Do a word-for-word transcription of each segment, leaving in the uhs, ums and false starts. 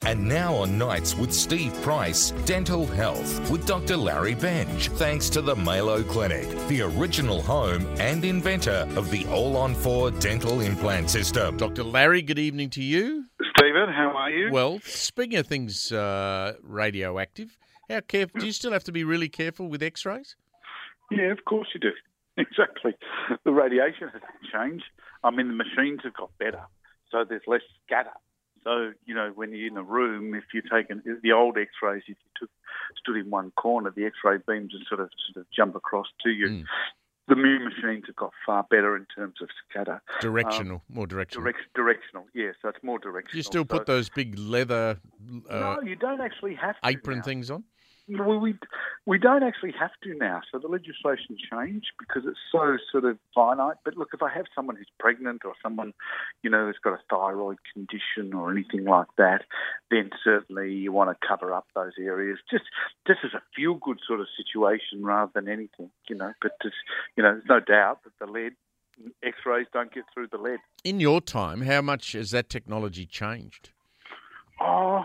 And now on Nights with Steve Price, Dental Health with Doctor Larry Bench, thanks to the Malo Clinic, the original home and inventor of the All-on-four dental implant system. Doctor Larry, good evening to you. Stephen, how are you? Well, speaking of things uh, radioactive, how careful do you still have to be really careful with X-rays? Yeah, of course you do. Exactly. The radiation hasn't changed. I mean, the machines have got better, so there's less scatter. So, you know, when you're in a room, if you're taking the old X-rays, if you took, stood in one corner, the X-ray beams would sort of sort of jump across to you. Mm. The new machines have got far better in terms of scatter. Directional, um, more directional. Direct, directional, yeah, so it's more directional. Do you still put so, those big leather uh, no, you don't actually have to apron now. things on? Well, we we don't actually have to now. So the legislation changed because it's so sort of finite. But look, if I have someone who's pregnant or someone, you know, who's got a thyroid condition or anything like that, then certainly you want to cover up those areas. Just just as a feel-good sort of situation rather than anything, you know. But just, you know, there's no doubt that the lead X-rays don't get through the lead. In your time, how much has that technology changed? Oh.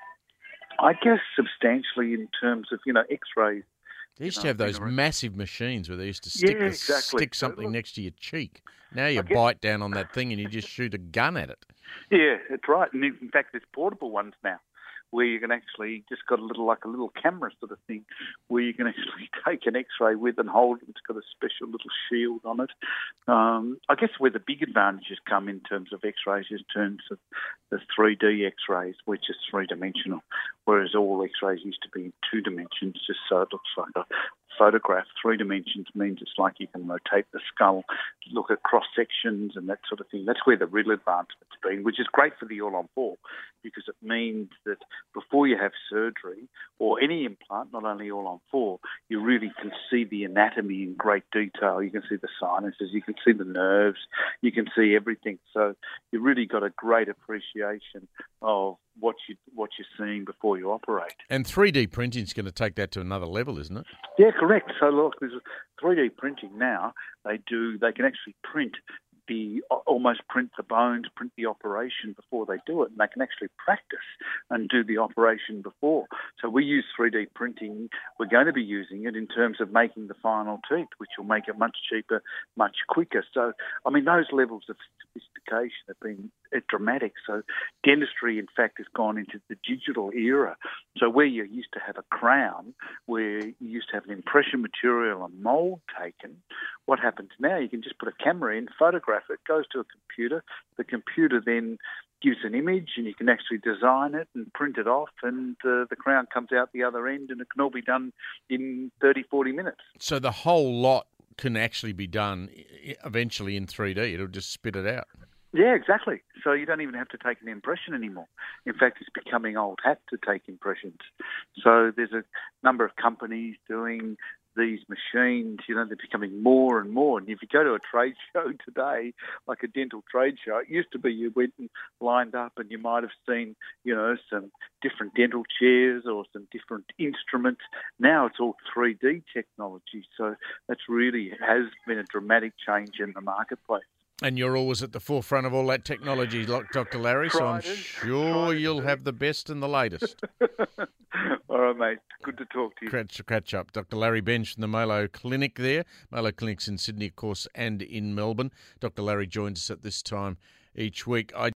I guess substantially in terms of, you know, X-rays. They used you know, to have those around. massive machines where they used to stick, yeah, the, exactly. stick something so, next to your cheek. Now you guess, bite down on that thing and you just shoot a gun at it. Yeah, that's right. And in fact, there's portable ones now where you can actually just got a little, like a little camera sort of thing, where you can actually take an X-ray with and hold it. It's got a special little shield on it. Um, I guess where the big advantages come in terms of X-rays is in terms of the three D X-rays, which is three-dimensional, whereas all X-rays used to be in two dimensions, just so it looks like a photograph. Three dimensions means it's like you can rotate the skull, look at cross-sections and that sort of thing. That's where the real advancement's been, which is great for the All-on-four, because it means that before you have surgery or any implant, not only All-on-four, you really can see the anatomy in great detail. You can see the sinuses, you can see the nerves, you can see everything. So you've really got a great appreciation of what you what you're seeing before you operate. And three D printing is going to take that to another level, isn't it? Yeah, correct. So look, there's three D printing now. They do. They can actually print the almost print the bones, print the operation before they do it, and they can actually practice and do the operation before. So we use three D printing. We're going to be using it in terms of making the final teeth, which will make it much cheaper, much quicker. So, I mean, those levels of sophistication have been dramatic. So dentistry, in fact, has gone into the digital era. So where you used to have a crown, where you used to have an impression material and mould taken, what happens now, you can just put a camera in, photograph it, goes to a computer. The computer then gives an image and you can actually design it and print it off, and uh, the crown comes out the other end, and it can all be done in thirty, forty minutes. So the whole lot can actually be done eventually in three D. It'll just spit it out. Yeah, exactly. So you don't even have to take an impression anymore. In fact, it's becoming old hat to take impressions. So there's a number of companies doing these machines. You know, they're becoming more and more. And if you go to a trade show today, like a dental trade show, it used to be you went and lined up and you might have seen, you know, some different dental chairs or some different instruments. Now it's all three D technology. So that's really has been a dramatic change in the marketplace. And you're always at the forefront of all that technology, like Doctor Larry, so I'm sure you'll have the best and the latest. All right, mate. Good to talk to you. Catch, catch up. Doctor Larry Bench from the Malo Clinic there. Malo Clinic's in Sydney, of course, and in Melbourne. Doctor Larry joins us at this time each week. I